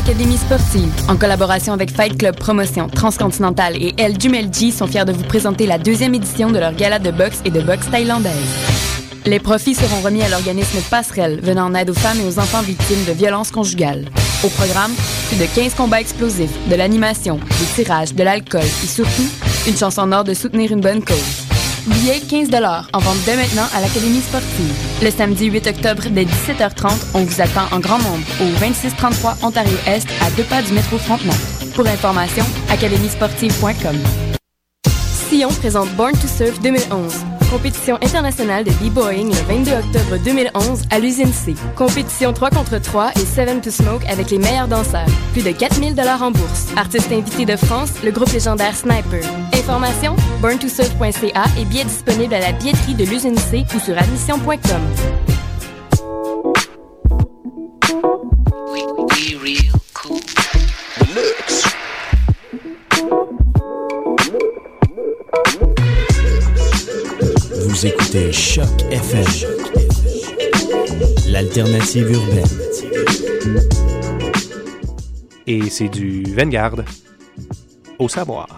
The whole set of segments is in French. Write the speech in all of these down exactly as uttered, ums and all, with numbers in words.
l'Académie sportive, en collaboration avec Fight Club Promotion, Transcontinental et El Jumelji, sont fiers de vous présenter la deuxième édition de leur gala de boxe et de boxe thaïlandaise. Les profits seront remis à l'organisme Passerelle, venant en aide aux femmes et aux enfants victimes de violences conjugales. Au programme, plus de quinze combats explosifs, de l'animation, des tirages, de l'alcool et surtout, une chance en or de soutenir une bonne cause. Billets quinze dollars en vente dès maintenant à l'Académie sportive. Le samedi huit octobre dès dix-sept heures trente, on vous attend en grand nombre au vingt-six trente-trois Ontario-Est à deux pas du métro Frontenac. Pour information, académie sportive point com. Sion présente Born to Surf deux mille onze. Compétition internationale de b-boying le vingt-deux octobre deux mille onze à l'usine C. Compétition trois contre trois et seven to Smoke avec les meilleurs danseurs. Plus de quatre mille dollars en bourse. Artistes invités de France, le groupe légendaire Sniper. Information, born to surf point c a et billets disponibles à la billetterie de l'usine C ou sur admission point com. Vous écoutez Choc F M, l'alternative urbaine. Et c'est du Vanguard au savoir.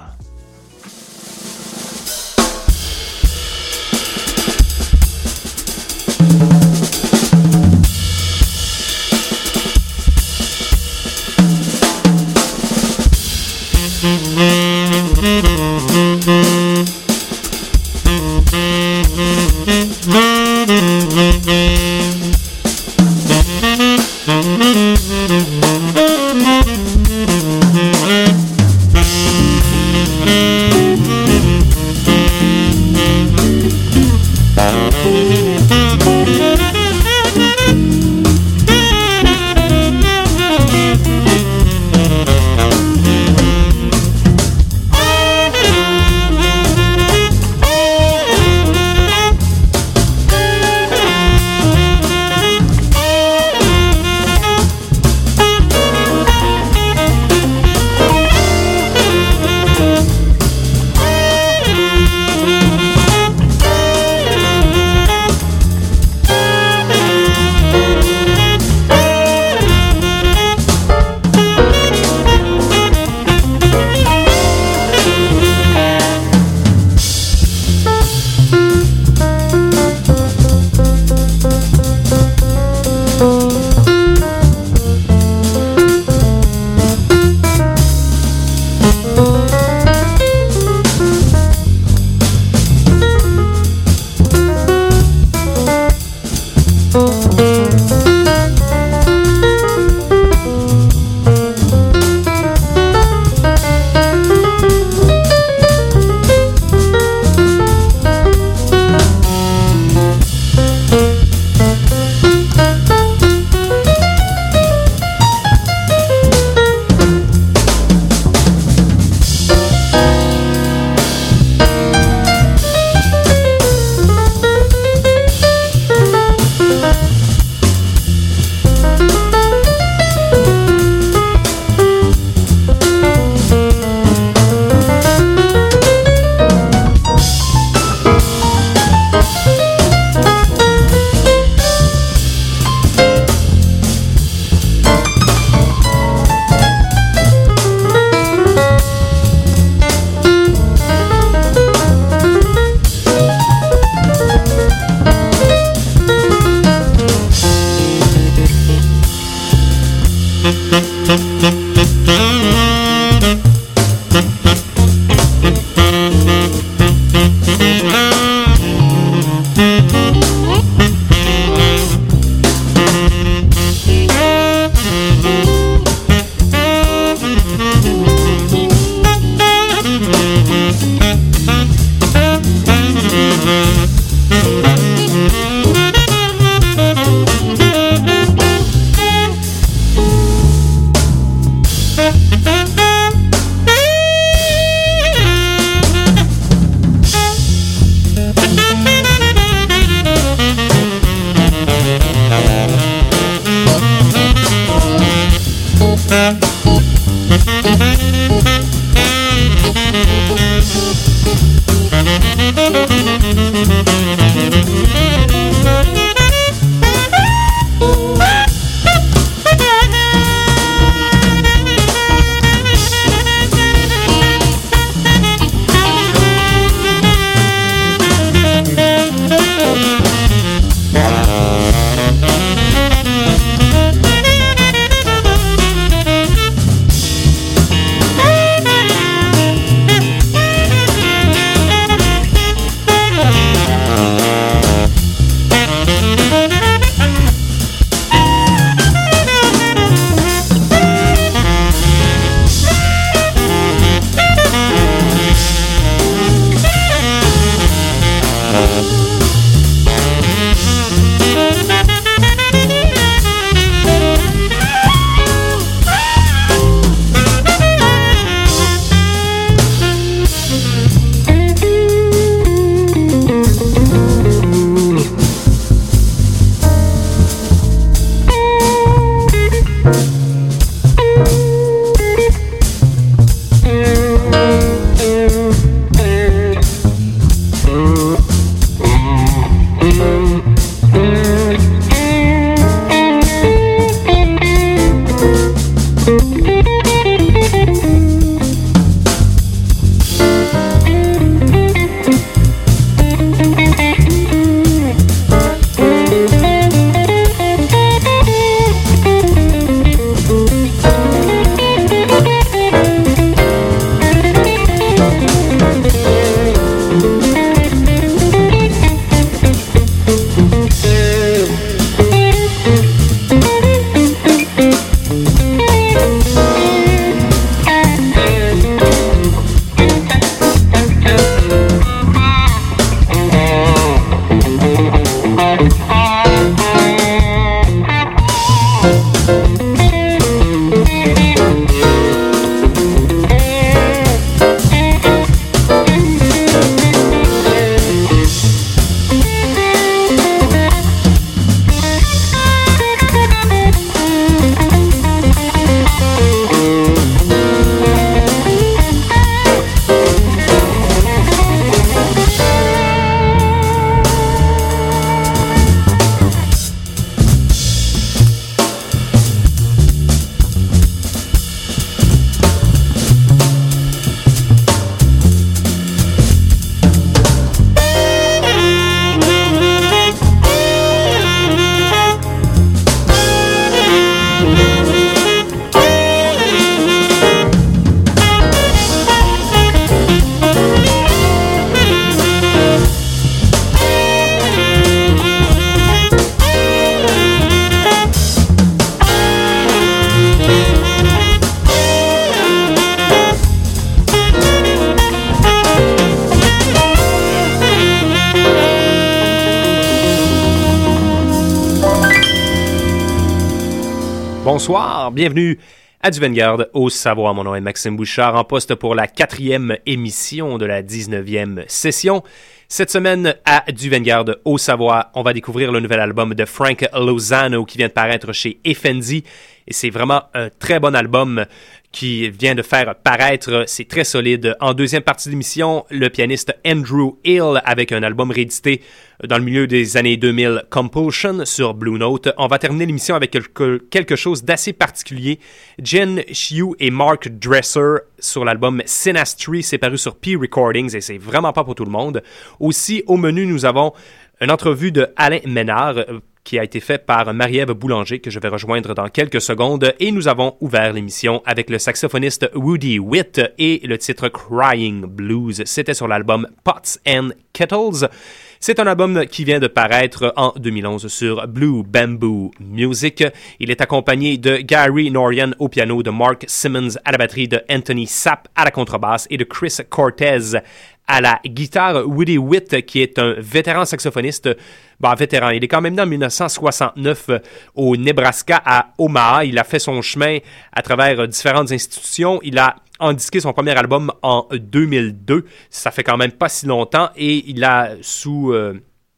Bonsoir, bienvenue à du Vanguard au Savoir. Mon nom est Maxime Bouchard, en poste pour la quatrième émission de la dix-neuvième session. Cette semaine, à du Vanguard au Savoir, on va découvrir le nouvel album de Frank Lozano qui vient de paraître chez Effendi. Et c'est vraiment un très bon album qui vient de faire paraître. C'est très solide. En deuxième partie de l'émission, le pianiste Andrew Hill avec un album réédité dans le milieu des années deux mille, Compulsion sur Blue Note. On va terminer l'émission avec quelque, quelque chose d'assez particulier. Jen Shiu et Mark Dresser sur l'album Synastry, c'est paru sur P Recordings et c'est vraiment pas pour tout le monde. Aussi, au menu, nous avons une entrevue de Alain Ménard qui a été faite par Marie-Ève Boulanger, que je vais rejoindre dans quelques secondes. Et nous avons ouvert l'émission avec le saxophoniste Woody Witt et le titre Crying Blues. C'était sur l'album Pots and Kettles. C'est un album qui vient de paraître en deux mille onze sur Blue Bamboo Music. Il est accompagné de Gary Norian au piano, de Mark Simmons à la batterie, de Anthony Sapp à la contrebasse et de Chris Cortez à la guitare. Woody Witt, qui est un vétéran saxophoniste, ben, vétéran, il est quand même né en dix-neuf cent soixante-neuf au Nebraska, à Omaha. Il a fait son chemin à travers différentes institutions. Il a endisqué son premier album en deux mille deux. Ça fait quand même pas si longtemps. Et il a sous... Euh,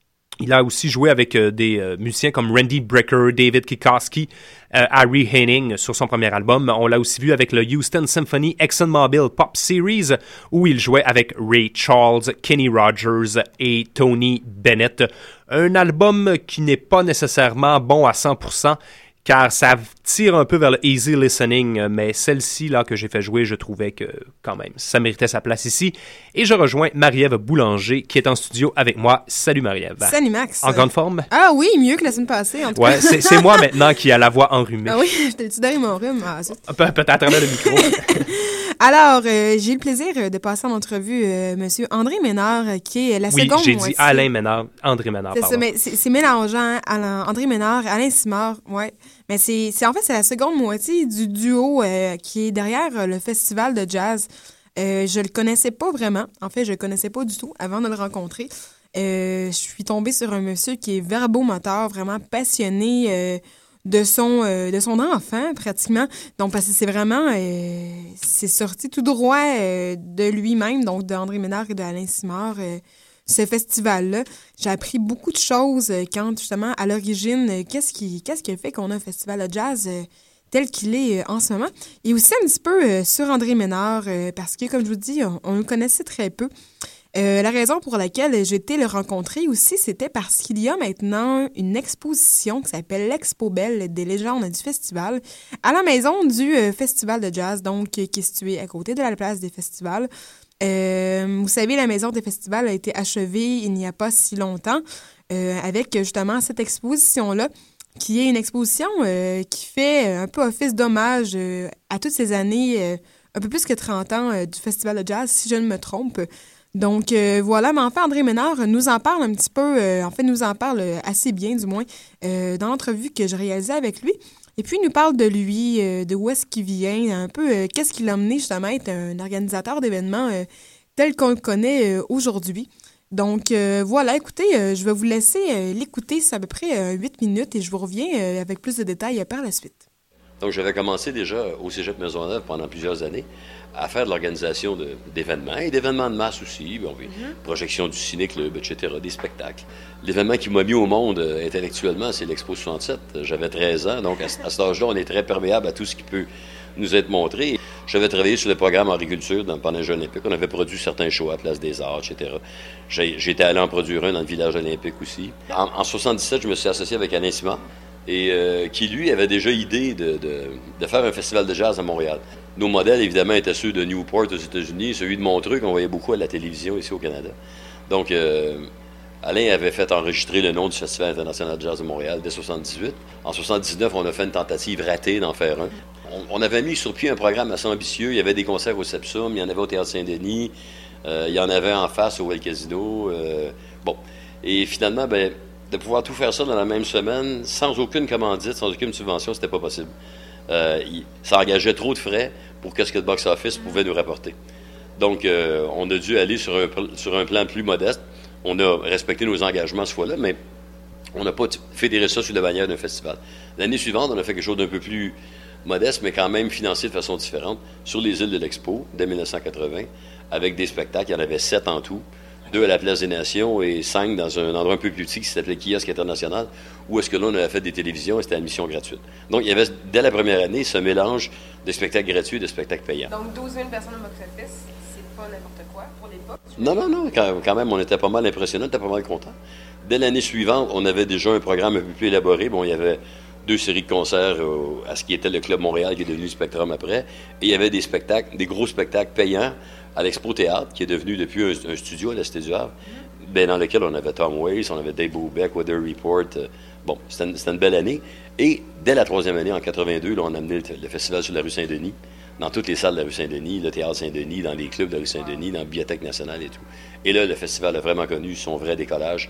Il a aussi joué avec euh, des euh, musiciens comme Randy Brecker, David Kikoski, euh, Harry Henning sur son premier album. On l'a aussi vu avec le Houston Symphony ExxonMobil Pop Series où il jouait avec Ray Charles, Kenny Rogers et Tony Bennett. Un album qui n'est pas nécessairement bon à cent pour cent car ça tire un peu vers le easy listening, mais celle-ci là que j'ai fait jouer, je trouvais que quand même ça méritait sa place ici. Et je rejoins Marie-Ève Boulanger qui est en studio avec moi. Salut Marie-Ève. Salut Max. En grande forme? Ah oui, mieux que la semaine passée en tout ouais, cas. c'est, c'est moi maintenant qui a la voix enrhumée. Ah oui, je t'ai dit derrière mon rhume. Ah, Pe- peut-être à travers le micro. Alors, euh, j'ai eu le plaisir de passer en entrevue euh, Monsieur André Ménard, qui est la oui, seconde j'ai moitié. dit Alain Ménard, André Ménard, c'est pardon. Ça, mais c'est, c'est mélangeant. Alain, André Ménard, Alain Simard, ouais. Mais c'est, c'est en fait, c'est la seconde moitié du duo euh, qui est derrière euh, le festival de jazz. Euh, je le connaissais pas vraiment. En fait, je le connaissais pas du tout avant de le rencontrer. Euh, je suis tombée sur un monsieur qui est verbomoteur, vraiment passionné euh, de son euh, de son enfant, pratiquement. Donc, parce que c'est vraiment... Euh, c'est sorti tout droit euh, de lui-même, donc d'André Ménard et d'Alain Simard, euh, ce festival-là. J'ai appris beaucoup de choses euh, quand, justement, à l'origine, euh, qu'est-ce qui, qu'est-ce qui a fait qu'on a un festival de jazz euh, tel qu'il est euh, en ce moment. Et aussi un petit peu euh, sur André Ménard, euh, parce que, comme je vous dis, on, on le connaissait très peu. Euh, la raison pour laquelle j'ai été le rencontrer aussi, c'était parce qu'il y a maintenant une exposition qui s'appelle l'Expo Belle des légendes du festival à la maison du euh, Festival de jazz, donc qui est située à côté de la place des festivals. Euh, vous savez, la maison des festivals a été achevée il n'y a pas si longtemps euh, avec justement cette exposition-là, qui est une exposition euh, qui fait un peu office d'hommage euh, à toutes ces années, euh, un peu plus que trente ans euh, du Festival de jazz, si je ne me trompe. Donc euh, voilà, mais en fait, André Ménard nous en parle un petit peu, euh, en fait, nous en parle assez bien, du moins, euh, dans l'entrevue que je réalisais avec lui. Et puis, il nous parle de lui, euh, de où est-ce qu'il vient, un peu, euh, qu'est-ce qui l'a amené justement à être un organisateur d'événements euh, tel qu'on le connaît euh, aujourd'hui. Donc euh, voilà, écoutez, euh, je vais vous laisser euh, l'écouter, c'est à peu près euh, huit minutes et je vous reviens euh, avec plus de détails euh, par la suite. Donc, j'avais commencé déjà au Cégep Maisonneuve pendant plusieurs années à faire de l'organisation de, d'événements et d'événements de masse aussi, bon, oui, mm-hmm. projection du ciné-club, et cetera, des spectacles. L'événement qui m'a mis au monde euh, intellectuellement, c'est l'Expo soixante-sept. J'avais treize ans, donc à, à cet âge-là, on est très perméable à tout ce qui peut nous être montré. J'avais travaillé sur le programme agriculture dans, pendant les Jeux olympiques. On avait produit certains shows à Place des Arts, et cetera. J'ai, j'étais allé en produire un dans le village olympique aussi. En, en soixante-dix-sept, je me suis associé avec Alain Simard, et euh, qui, lui, avait déjà idée de, de, de faire un festival de jazz à Montréal. Nos modèles, évidemment, étaient ceux de Newport aux États-Unis, celui de Montreux qu'on voyait beaucoup à la télévision ici au Canada. Donc, euh, Alain avait fait enregistrer le nom du Festival international de jazz de Montréal dès soixante-dix-huit. En soixante-dix-neuf, on a fait une tentative ratée d'en faire un. On, on avait mis sur pied un programme assez ambitieux. Il y avait des concerts au Sepsum, il y en avait au Théâtre Saint-Denis, euh, il y en avait en face au Well Casino. Euh, bon, et finalement, ben de pouvoir tout faire ça dans la même semaine, sans aucune commandite, sans aucune subvention, c'était pas possible. Euh, il, ça engageait trop de frais pour que ce que le box-office pouvait nous rapporter. Donc, euh, on a dû aller sur un, sur un plan plus modeste. On a respecté nos engagements ce fois-là, mais On n'a pas fédéré ça sous la bannière d'un festival. L'année suivante, on a fait quelque chose d'un peu plus modeste, mais quand même financé de façon différente, sur les îles de l'Expo, dès mille neuf cent quatre-vingts, avec des spectacles. Il y en avait sept en tout. Deux à la Place des Nations et cinq dans un endroit un peu plus petit qui s'appelait Kiosque International, où est-ce que là, on avait fait des télévisions et c'était admission gratuite. Donc, il y avait, dès la première année, ce mélange de spectacles gratuits et de spectacles payants. Donc, douze mille personnes au box-office, c'est pas n'importe quoi pour l'époque? Non, non, non. Quand, quand même, on était pas mal impressionnants, on était pas mal contents. Dès l'année suivante, on avait déjà un programme un peu plus élaboré. Bon, il y avait deux séries de concerts euh, à ce qui était le Club Montréal, qui est devenu Spectrum après. Et il y avait des spectacles, des gros spectacles payants à l'Expo Théâtre, qui est devenu depuis un, un studio à la Cité du Havre, ben, dans lequel on avait Tom Waits, on avait Dave Brubeck, Weather Report. Euh, bon, c'était une, c'était une belle année. Et dès la troisième année, en quatre-vingt-deux, là, on a amené le, le festival sur la rue Saint-Denis, dans toutes les salles de la rue Saint-Denis, le Théâtre Saint-Denis, dans les clubs de la rue Saint-Denis, dans la Bibliothèque nationale et tout. Et là, le festival a vraiment connu son vrai décollage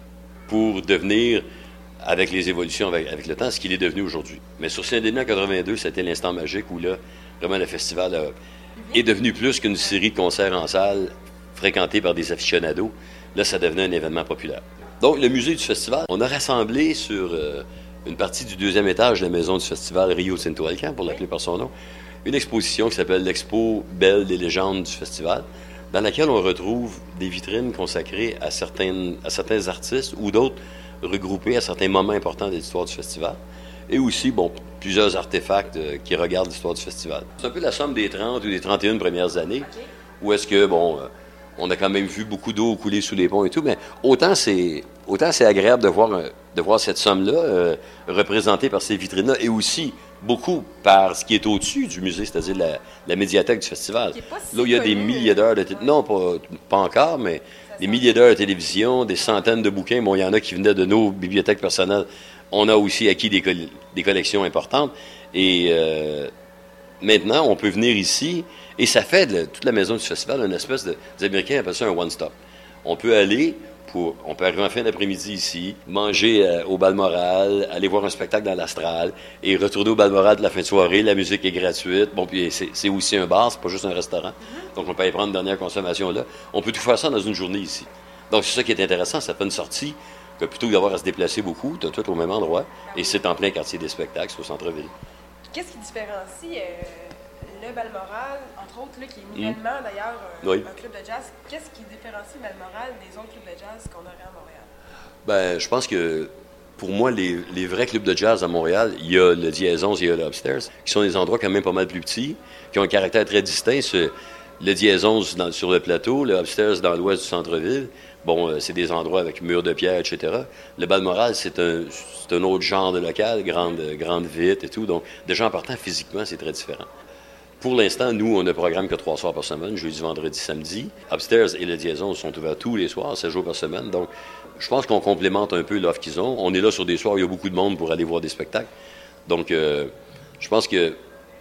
pour devenir, avec les évolutions, avec, avec le temps, ce qu'il est devenu aujourd'hui. Mais sur Saint-Denis en quatre-vingt-deux, c'était l'instant magique où là, vraiment, le festival a, est devenu plus qu'une série de concerts en salle fréquentés par des aficionados. Là, ça devenait un événement populaire. Donc, le musée du festival, on a rassemblé sur euh, une partie du deuxième étage de la maison du festival Rio Tinto Alcan, pour l'appeler par son nom, une exposition qui s'appelle l'Expo Belle des légendes du festival, dans laquelle on retrouve des vitrines consacrées à certains, à certains artistes ou d'autres regroupés à certains moments importants de l'histoire du festival. Et aussi, bon, plusieurs artefacts euh, qui regardent l'histoire du festival. C'est un peu la somme des trente ou des trente et une premières années, où est-ce que, bon, euh, on a quand même vu beaucoup d'eau couler sous les ponts et tout, mais autant c'est, autant c'est agréable de voir, euh, de voir cette somme-là euh, représentée par ces vitrines-là, et aussi beaucoup par ce qui est au-dessus du musée, c'est-à-dire la, la médiathèque du festival. Si là, il y a des milliers d'heures de... T- non, pas, pas encore, mais des milliers d'heures de télévision, des centaines de bouquins. Bon, il y en a qui venaient de nos bibliothèques personnelles. On a aussi acquis des, coll- des collections importantes. Et euh, maintenant, on peut venir ici, et ça fait de toute la maison du festival une espèce de... Les Américains appellent ça un one-stop. On peut aller... Pour, on peut arriver en fin d'après-midi ici, manger euh, au Balmoral, aller voir un spectacle dans l'Astral et retourner au Balmoral de la fin de soirée. La musique est gratuite. Bon, puis c'est, c'est aussi un bar, c'est pas juste un restaurant. Mm-hmm. Donc, on peut y prendre une dernière consommation là. On peut tout faire ça dans une journée ici. Donc, c'est ça qui est intéressant. Ça fait une sortie que plutôt que d'avoir à se déplacer beaucoup, tu as tout au même endroit. Et c'est en plein quartier des spectacles, c'est au centre-ville. Qu'est-ce qui différencie euh, le Balmoral, entre autres, là, qui est nouvellement mm. d'ailleurs un, oui. un club de jazz? Qu'est-ce qui différencie Balmoral des autres clubs de jazz qu'on aurait à Montréal? Ben, je pense que pour moi, les, les vrais clubs de jazz à Montréal, il y a le Dièse onze et il y a le Upstairs, qui sont des endroits quand même pas mal plus petits, qui ont un caractère très distinct. C'est le Dièse onze dans, sur le plateau, le Upstairs dans l'ouest du centre-ville. Bon, euh, c'est des endroits avec murs de pierre, et cetera. Le Balmoral, c'est un, c'est un autre genre de local, grande, grande vitre et tout. Donc, déjà en partant physiquement, c'est très différent. Pour l'instant, nous, on ne programme que trois soirs par semaine, jeudi, vendredi, samedi. Upstairs et le Dièse onze sont ouverts tous les soirs, sept jours par semaine. Donc, je pense qu'on complémente un peu l'offre qu'ils ont. On est là sur des soirs où il y a beaucoup de monde pour aller voir des spectacles. Donc, euh, je pense que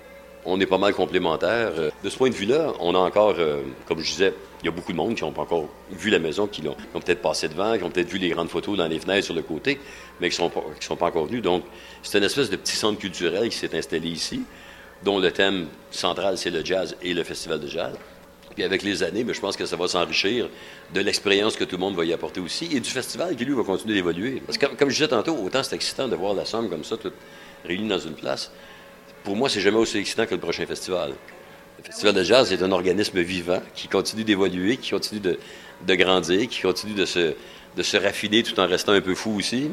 on est pas mal complémentaires. De ce point de vue-là, on a encore, euh, comme je disais, il y a beaucoup de monde qui n'ont pas encore vu la maison, qui l'ont, qui ont peut-être passé devant, qui ont peut-être vu les grandes photos dans les fenêtres sur le côté, mais qui ne sont, pas, qui sont pas encore venus. Donc, c'est une espèce de petit centre culturel qui s'est installé ici, dont le thème central, c'est le jazz et le festival de jazz. Puis avec les années, bien, je pense que ça va s'enrichir de l'expérience que tout le monde va y apporter aussi, et du festival qui, lui, va continuer d'évoluer. Parce que, comme je disais tantôt, autant c'est excitant de voir la somme comme ça, toute réunie dans une place. Pour moi, c'est jamais aussi excitant que le prochain festival. Le Festival de jazz est un organisme vivant qui continue d'évoluer, qui continue de, de grandir, qui continue de se, de se raffiner tout en restant un peu fou aussi.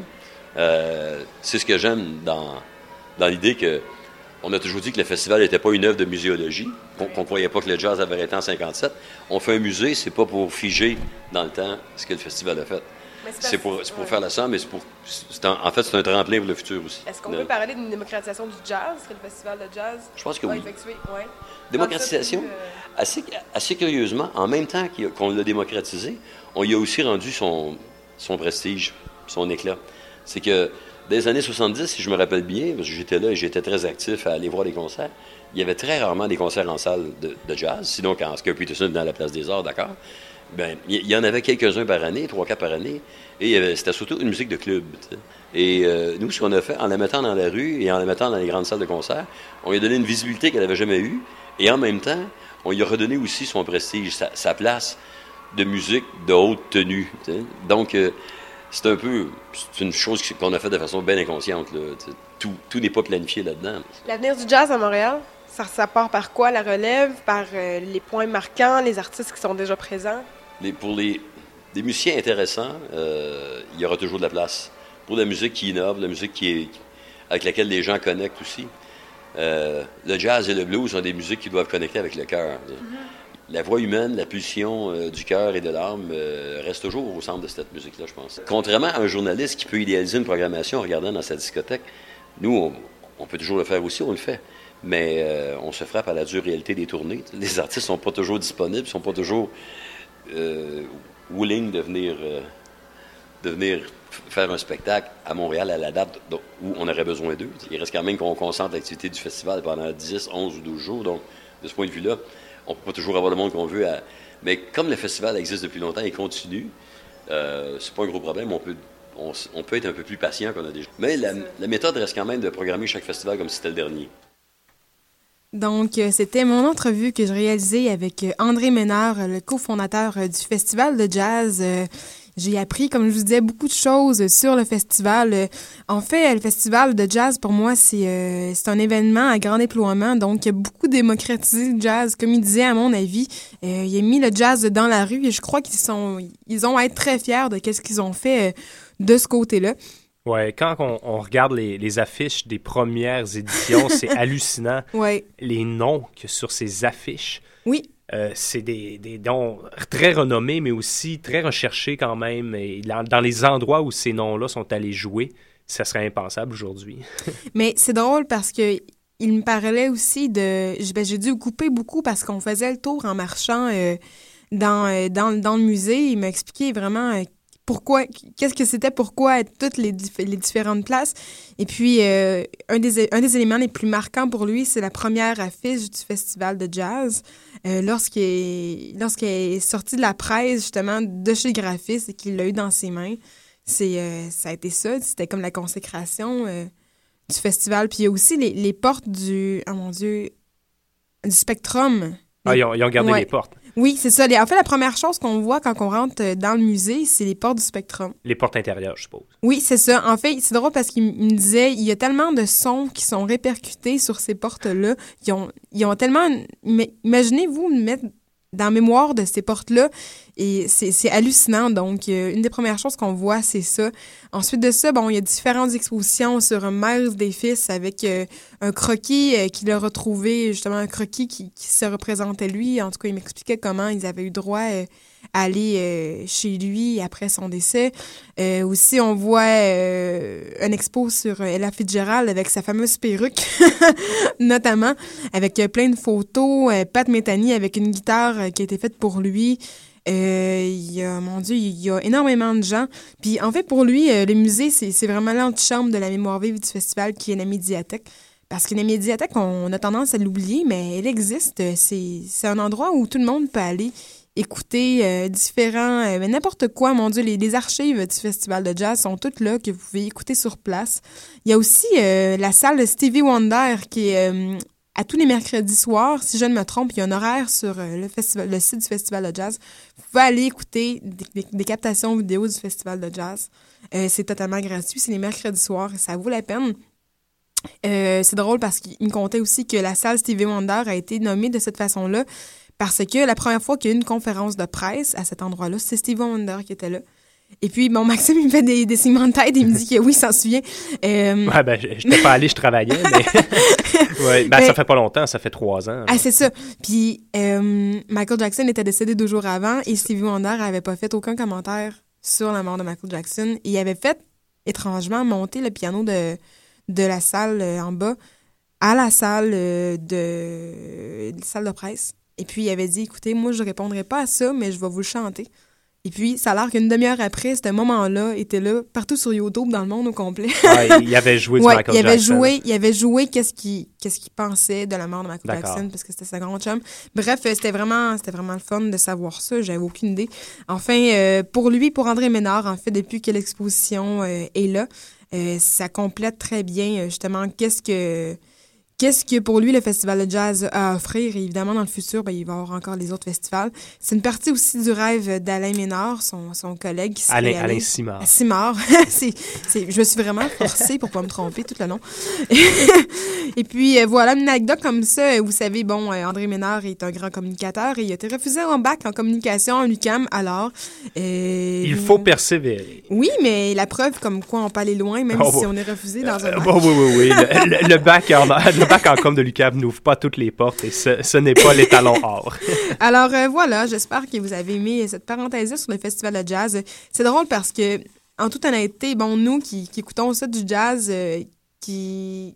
Euh, c'est ce que j'aime dans, dans l'idée que on a toujours dit que le festival n'était pas une œuvre de muséologie, qu'on ne croyait pas que le jazz avait arrêté en cinquante-sept. On fait un musée, c'est pas pour figer dans le temps ce que le festival a fait. C'est, c'est pour, c'est pour ouais. faire la somme, mais c'est pour, c'est un, en fait, c'est un tremplin pour le futur aussi. Est-ce qu'on peut parler d'une démocratisation du jazz, que le festival de jazz Je pense que oui. Effectué? Ouais. Démocratisation, plus, euh... assez, assez curieusement, en même temps qu'on l'a démocratisé, on y a aussi rendu son, son prestige, son éclat. C'est que dans les années soixante-dix, si je me rappelle bien, parce que j'étais là et j'étais très actif à aller voir les concerts, il y avait très rarement des concerts en salle de, de jazz, sinon quand Oscar Peterson dans la Place des Arts, d'accord. Bien, il y en avait quelques-uns par année, trois, quatre par année, et euh, c'était surtout une musique de club. T'sais. Et euh, nous, ce qu'on a fait, en la mettant dans la rue et en la mettant dans les grandes salles de concert, on lui a donné une visibilité qu'elle n'avait jamais eue, et en même temps, on lui a redonné aussi son prestige, sa, sa place de musique de haute tenue. T'sais. Donc, euh, c'est un peu, c'est une chose qu'on a faite de façon bien inconsciente, là. Tout, tout n'est pas planifié là-dedans. L'avenir du jazz à Montréal, ça, ça part par quoi? La relève, par euh, les points marquants, les artistes qui sont déjà présents? Les, pour les, les musiciens intéressants, euh, il y aura toujours de la place. Pour la musique qui innove, la musique qui est, avec laquelle les gens connectent aussi. Euh, le jazz et le blues sont des musiques qui doivent connecter avec le cœur. Mm-hmm. La voix humaine, la pulsion euh, du cœur et de l'âme euh, reste toujours au centre de cette musique-là, je pense. Contrairement à un journaliste qui peut idéaliser une programmation en regardant dans sa discothèque, nous, on, on peut toujours le faire aussi, on le fait. Mais euh, on se frappe à la dure réalité des tournées. Les artistes ne sont pas toujours disponibles, ne sont pas toujours euh, willing de venir, euh, de venir faire un spectacle à Montréal à la date où on aurait besoin d'eux. Il reste quand même qu'on concentre l'activité du festival pendant dix, onze ou douze jours. Donc, de ce point de vue-là, on ne peut pas toujours avoir le monde qu'on veut. À... Mais comme le festival existe depuis longtemps et continue, euh, c'est pas un gros problème. On peut, on, on peut être un peu plus patient qu'on a déjà. Mais la, la méthode reste quand même de programmer chaque festival comme si c'était le dernier. Donc, euh, c'était mon entrevue que je réalisais avec euh, André Ménard, le cofondateur euh, du Festival de jazz. Euh, j'ai appris, comme je vous disais, beaucoup de choses sur le festival. Euh, en fait, le Festival de jazz, pour moi, c'est, euh, c'est un événement à grand déploiement. Donc, il a beaucoup démocratisé le jazz. Comme il disait, à mon avis, euh, il a mis le jazz dans la rue et je crois qu'ils sont, ils ont à être très fiers de ce qu'ils ont fait euh, de ce côté-là. Ouais, quand on, on regarde les, les affiches des premières éditions, c'est hallucinant. Ouais. Les noms qu'il y a sur ces affiches. Oui. Euh, c'est des, des noms très renommés, mais aussi très recherchés quand même. Et dans, dans les endroits où ces noms-là sont allés jouer, ça serait impensable aujourd'hui. Mais c'est drôle parce que il me parlait aussi de... Ben, j'ai dû couper beaucoup parce qu'on faisait le tour en marchant euh, dans, euh, dans, dans le musée. Il m'a expliqué vraiment... Euh, pourquoi, qu'est-ce que c'était, pourquoi toutes les, les différentes places. Et puis, euh, un, des, un des éléments les plus marquants pour lui, c'est la première affiche du festival de jazz. Euh, lorsqu'il est, lorsqu'il est sorti de la presse, justement, de chez le graphiste et qu'il l'a eu dans ses mains, c'est, euh, ça a été ça. C'était comme la consécration euh, du festival. Puis il y a aussi les, les portes du, oh mon Dieu, du Spectrum. Ah, ils ont, ils ont gardé ouais. les portes. Oui, c'est ça. En fait, la première chose qu'on voit quand on rentre dans le musée, c'est les portes du Spectrum. Les portes intérieures, je suppose. Oui, c'est ça. En fait, c'est drôle parce qu'il me disait, il y a tellement de sons qui sont répercutés sur ces portes-là. Ils ont, ils ont tellement... Imaginez-vous mettre dans la mémoire de ces portes-là, et c'est, c'est hallucinant. Donc, euh, une des premières choses qu'on voit, c'est ça. Ensuite de ça, bon, il y a différentes expositions sur Miles Davis avec euh, un croquis euh, qu'il a retrouvé, justement un croquis qui, qui se représentait lui. En tout cas, il m'expliquait comment ils avaient eu droit euh, à aller euh, chez lui après son décès. Euh, aussi, on voit euh, un expo sur Ella Fitzgerald avec sa fameuse perruque, notamment, avec euh, plein de photos. Euh, Pat Metheny avec une guitare euh, qui a été faite pour lui. Euh, il y a, mon Dieu, il y a énormément de gens. Puis, en fait, pour lui, euh, le musée, c'est, c'est vraiment l'antichambre de la mémoire vive du festival qui est la médiathèque. Parce que la médiathèque, on a tendance à l'oublier, mais elle existe. C'est, c'est un endroit où tout le monde peut aller écouter euh, différents... Euh, n'importe quoi, mon Dieu, les, les archives du festival de jazz sont toutes là, que vous pouvez écouter sur place. Il y a aussi euh, la salle de Stevie Wonder qui est... Euh, à tous les mercredis soirs, si je ne me trompe, il y a un horaire sur euh, le, festival, le site du Festival de jazz. Vous pouvez aller écouter des, des, des captations vidéo du Festival de jazz. Euh, c'est totalement gratuit. C'est les mercredis soirs et ça vaut la peine. Euh, c'est drôle parce qu'il me contait aussi que la salle Stevie Wonder a été nommée de cette façon-là parce que la première fois qu'il y a eu une conférence de presse à cet endroit-là, c'est Stevie Wonder qui était là. Et puis, bon, Maxime, il me fait des, des signements de tête et il me dit que oui, il s'en souvient. Euh... Ouais, ben, je n'étais pas allé, je travaillais, mais... ouais, ben, mais... ça fait pas longtemps, ça fait trois ans. Ah, c'est ça. Puis, euh, Michael Jackson était décédé deux jours avant et Stevie Wonder n'avait pas fait aucun commentaire sur la mort de Michael Jackson. Et il avait fait, étrangement, monter le piano de, de la salle euh, en bas à la salle euh, de, de salle de presse. Et puis, il avait dit, écoutez, moi, je répondrai pas à ça, mais je vais vous le chanter. Et puis, ça a l'air qu'une demi-heure après, ce moment-là était là, partout sur YouTube, dans le monde au complet. Ouais, il avait joué du ouais, Michael il avait Jackson. Joué, il avait joué qu'est-ce qu'il, qu'est-ce qu'il pensait de la mort de Michael D'accord. Jackson, parce que c'était sa grande chum. Bref, c'était vraiment, c'était vraiment le fun de savoir ça. J'avais aucune idée. Enfin, euh, pour lui, pour André Ménard, en fait, depuis que l'exposition euh, est là, euh, ça complète très bien, justement, qu'est-ce que... qu'est-ce que pour lui le Festival de jazz a à offrir? Et évidemment, dans le futur, ben, il va y avoir encore les autres festivals. C'est une partie aussi du rêve d'Alain Ménard, son, son collègue. Qui Alain, allé... Alain Simard. Simard. c'est, c'est... Je me suis vraiment forcée pour pas me tromper tout le long. Et puis, euh, voilà, une anecdote comme ça. Vous savez, bon, euh, André Ménard est un grand communicateur et il a été refusé en bac en communication à l'U Q A M. Alors, euh... il faut persévérer. Oui, mais la preuve comme quoi on peut aller loin, même oh, si on est refusé dans un bac. Oh, oui, oui, oui. Le, le, le, bac en, le bac en com de l'U Q A M n'ouvre pas toutes les portes et ce, ce n'est pas l'étalon or. Alors, euh, voilà, j'espère que vous avez aimé cette parenthèse sur le Festival de jazz. C'est drôle parce que, en toute honnêteté, bon, nous qui, qui écoutons ça du jazz, euh, qui...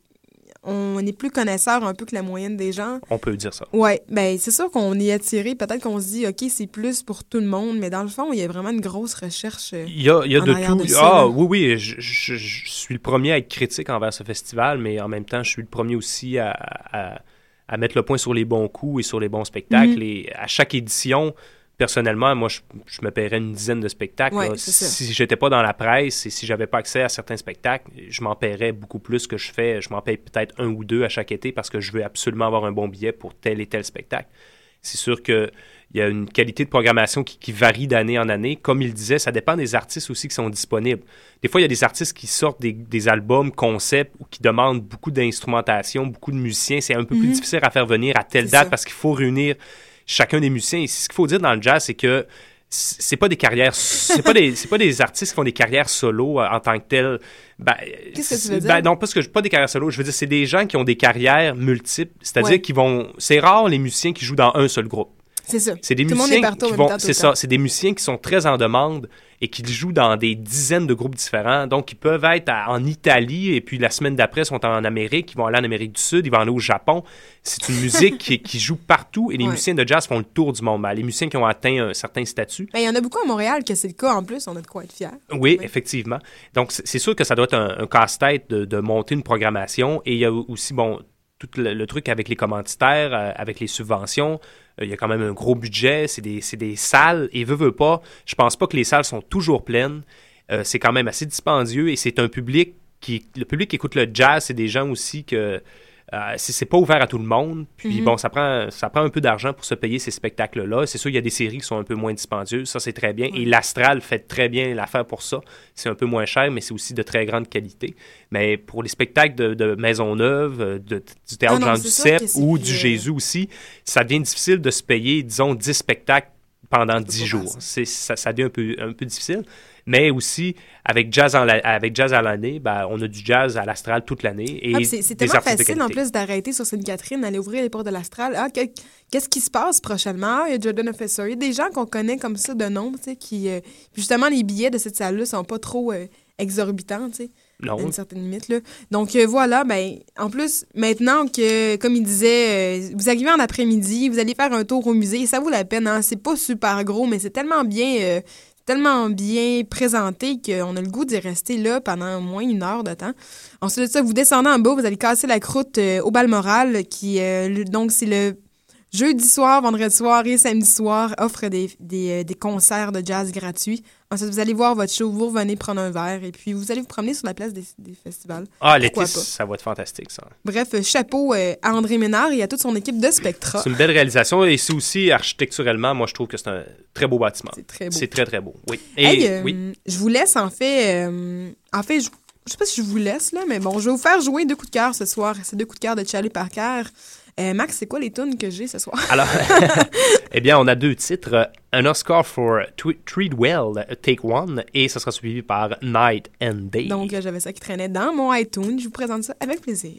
on est plus connaisseurs un peu que la moyenne des gens. On peut dire ça. Oui, bien, c'est sûr qu'on est attiré. Peut-être qu'on se dit, OK, c'est plus pour tout le monde, mais dans le fond, il y a vraiment une grosse recherche. Il y a, il y a de tout. De ça, ah, là. oui, oui, je, je, je suis le premier à être critique envers ce festival, mais en même temps, je suis le premier aussi à, à, à mettre le point sur les bons coups et sur les bons spectacles. Mm-hmm. Et à chaque édition, personnellement, moi, je, je me paierais une dizaine de spectacles. Ouais, là. Si j'étais pas dans la presse et si j'avais pas accès à certains spectacles, je m'en paierais beaucoup plus que je fais. Je m'en paye peut-être un ou deux à chaque été parce que je veux absolument avoir un bon billet pour tel et tel spectacle. C'est sûr qu'il y a une qualité de programmation qui, qui varie d'année en année. Comme il disait, ça dépend des artistes aussi qui sont disponibles. Des fois, il y a des artistes qui sortent des, des albums concept ou qui demandent beaucoup d'instrumentation, beaucoup de musiciens. C'est un peu mm-hmm. plus difficile à faire venir à telle c'est date ça. Parce qu'il faut réunir chacun des musiciens. Et ce qu'il faut dire dans le jazz, c'est que c'est pas des carrières, c'est pas des, c'est pas des artistes qui font des carrières solo en tant que tels. Ben, Qu'est-ce que tu veux dire? Ben, non, parce que pas des carrières solo. Je veux dire, c'est des gens qui ont des carrières multiples. C'est-à-dire ouais. qu'ils vont. C'est rare les musiciens qui jouent dans un seul groupe. C'est ça. C'est des tout musiciens le monde est partout qui en vont. même temps, C'est ça. C'est des musiciens qui sont très en demande et qui jouent dans des dizaines de groupes différents. Donc, ils peuvent être à, en Italie et puis la semaine d'après, ils sont en Amérique. Ils vont aller en Amérique du Sud. Ils vont aller au Japon. C'est une musique qui, qui joue partout et les ouais. musiciens de jazz font le tour du monde. Ben, les musiciens qui ont atteint un certain statut. Ben, il y en a beaucoup à Montréal que c'est le cas en plus. On a de quoi être fiers. Oui, oui. effectivement. Donc, c'est, c'est sûr que ça doit être un, un casse-tête de, de monter une programmation. Et il y a aussi, bon, tout le, le truc avec les commanditaires, euh, avec les subventions. Il y a quand même un gros budget, c'est des, c'est des salles, et veut, veut pas, je pense pas que les salles sont toujours pleines. Euh, c'est quand même assez dispendieux, et c'est un public qui... Le public qui écoute le jazz, c'est des gens aussi que... Euh, c'est, c'est pas ouvert à tout le monde, puis mm-hmm. bon, ça prend, ça prend un peu d'argent pour se payer ces spectacles-là. C'est sûr, il y a des séries qui sont un peu moins dispendieuses, ça c'est très bien, mm-hmm. et l'Astral fait très bien l'affaire pour ça. C'est un peu moins cher, mais c'est aussi de très grande qualité. Mais pour les spectacles de, de Maisonneuve, de, du Théâtre ah non, Jean Duceppe ou du euh... Jésus aussi, ça devient difficile de se payer, disons, dix spectacles pendant dix jours. C'est, ça, ça devient un peu, un peu difficile. Mais aussi, avec Jazz, en la, avec jazz à l'année, ben, on a du jazz à l'Astral toute l'année. Et ah, c'est c'est tellement facile, en plus, d'arrêter sur Sainte-Catherine, d'aller ouvrir les portes de l'Astral. Ah, que, qu'est-ce qui se passe prochainement? Ah, il y a Jordan Officer. Il y a des gens qu'on connaît comme ça de nom, tu sais, qui... Euh, justement, les billets de cette salle-là sont pas trop euh, exorbitants, tu sais. Non. À une certaine limite, là. Donc, euh, voilà, ben, en plus, maintenant que, comme il disait, euh, vous arrivez en après-midi, vous allez faire un tour au musée, et ça vaut la peine, hein. C'est pas super gros, mais c'est tellement bien... Euh, tellement bien présenté qu'on a le goût d'y rester là pendant au moins une heure de temps. Ensuite de ça, vous descendez en bas, vous allez casser la croûte euh, au Balmoral, qui, euh, le, donc, c'est le jeudi soir, vendredi soir et samedi soir, offre des, des, euh, des concerts de jazz gratuits. Ensuite, vous allez voir votre show, vous revenez prendre un verre et puis vous allez vous promener sur la place des, des festivals. Ah, l'été, ça va être fantastique, ça. Bref, chapeau euh, à André Ménard et à toute son équipe de Spectra. C'est une belle réalisation et c'est aussi architecturellement, moi, je trouve que c'est un très beau bâtiment. C'est très beau. C'est très, très beau, oui. Et, hey, euh, oui. Je vous laisse, en fait... Euh, en fait, je, je sais pas si je vous laisse, là, mais bon, je vais vous faire jouer deux coups de cœur ce soir. C'est deux coups de cœur de Charlie Parker. Euh, Max, c'est quoi les tunes que j'ai ce soir? Alors, eh bien, on a deux titres. Un Oscar for Treadwell, Take One, et ça sera suivi par Night and Day. Donc, j'avais ça qui traînait dans mon iTunes. Je vous présente ça avec plaisir.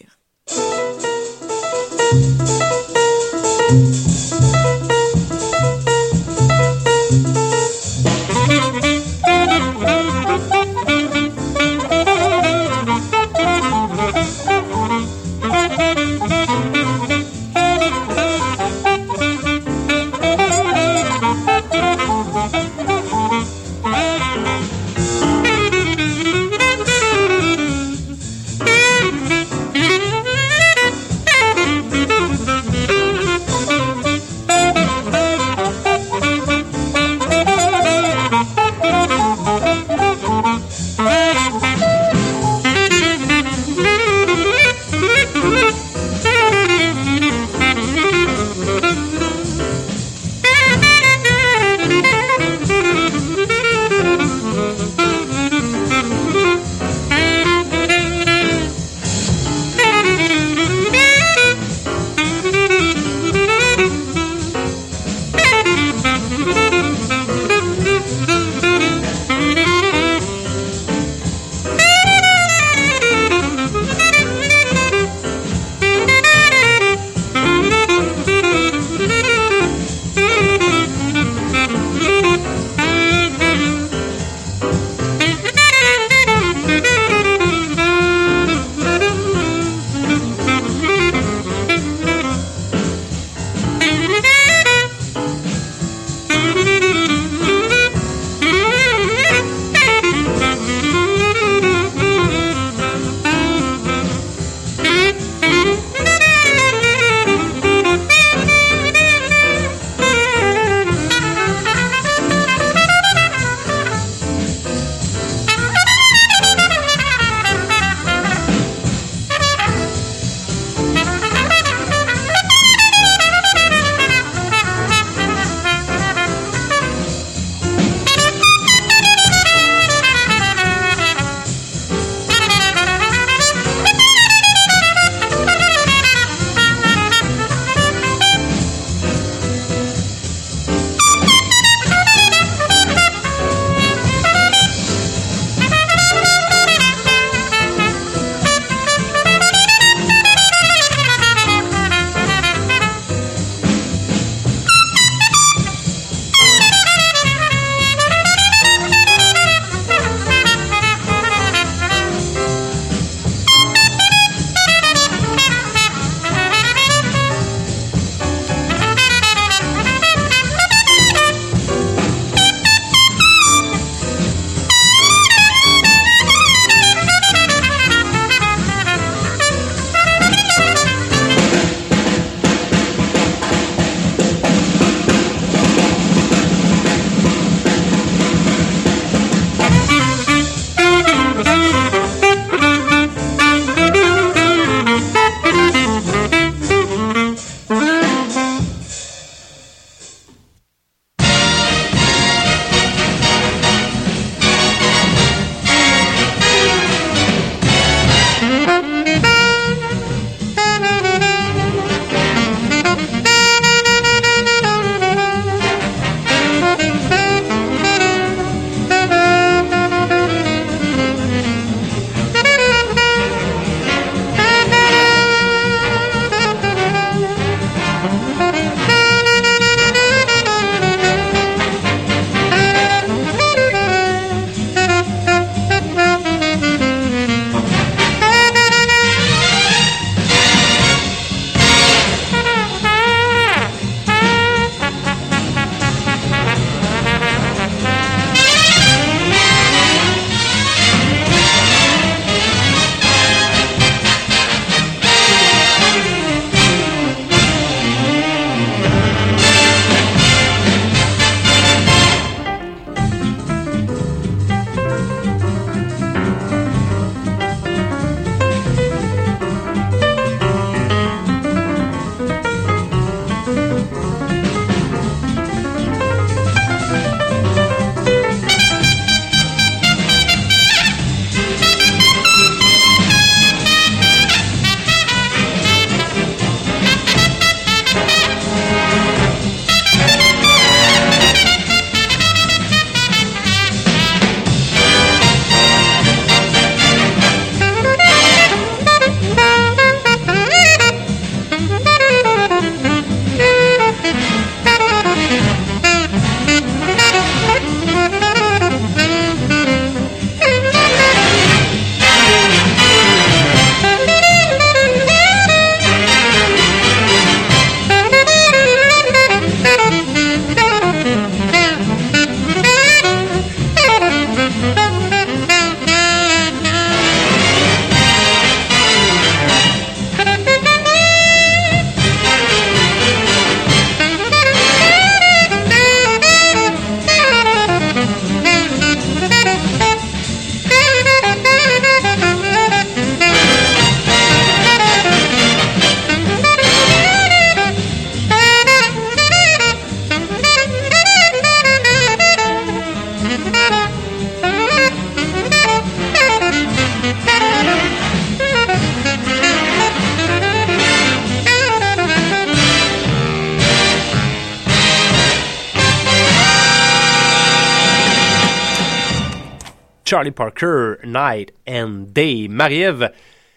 Charlie Parker, Night and Day. Marie-Ève,